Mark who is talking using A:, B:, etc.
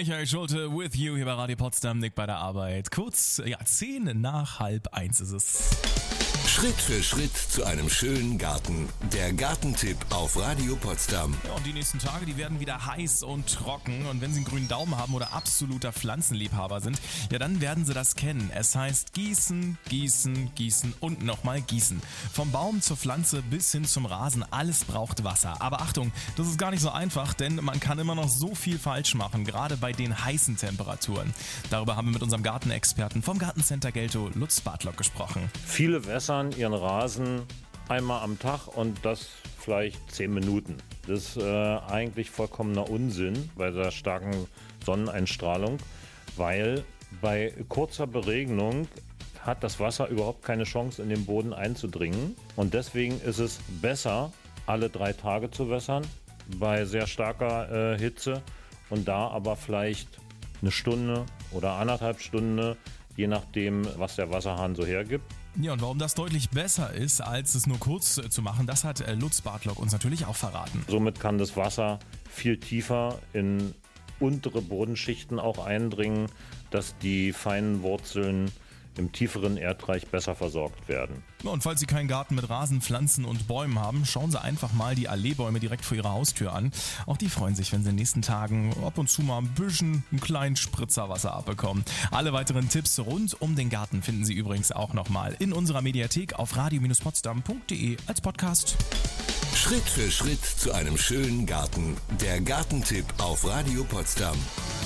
A: Michael Schulte with you hier bei Radio Potsdam, Nick bei der Arbeit. Kurz, 1:10 ist es.
B: Schritt für Schritt zu einem schönen Garten. Der Gartentipp auf Radio Potsdam.
A: Ja, und die nächsten Tage, die werden wieder heiß und trocken. Und wenn Sie einen grünen Daumen haben oder absoluter Pflanzenliebhaber sind, ja, dann werden Sie das kennen. Es heißt gießen, gießen, gießen und nochmal gießen. Vom Baum zur Pflanze bis hin zum Rasen, alles braucht Wasser. Aber Achtung, das ist gar nicht so einfach, denn man kann immer noch so viel falsch machen, gerade bei den heißen Temperaturen. Darüber haben wir mit unserem Gartenexperten vom Gartencenter Geltow, Lutz Bartlock, gesprochen.
C: Viele wässern ihren Rasen einmal am Tag und das vielleicht 10 Minuten. Das ist eigentlich vollkommener Unsinn bei der starken Sonneneinstrahlung, weil bei kurzer Beregnung hat das Wasser überhaupt keine Chance, in den Boden einzudringen. Und deswegen ist es besser, alle 3 Tage zu wässern bei sehr starker Hitze und da aber vielleicht eine Stunde oder 1,5 Stunden, je nachdem, was der Wasserhahn so hergibt.
A: Ja, und warum das deutlich besser ist, als es nur kurz zu machen, das hat Lutz Bartlock uns natürlich auch verraten.
C: Somit kann das Wasser viel tiefer in untere Bodenschichten auch eindringen, dass die feinen Wurzeln im tieferen Erdreich besser versorgt werden.
A: Und falls Sie keinen Garten mit Rasen, Pflanzen und Bäumen haben, schauen Sie einfach mal die Alleebäume direkt vor Ihrer Haustür an. Auch die freuen sich, wenn sie in den nächsten Tagen ab und zu mal ein bisschen einen kleinen Spritzer Wasser abbekommen. Alle weiteren Tipps rund um den Garten finden Sie übrigens auch nochmal in unserer Mediathek auf radio-potsdam.de als Podcast.
B: Schritt für Schritt zu einem schönen Garten. Der Gartentipp auf Radio Potsdam.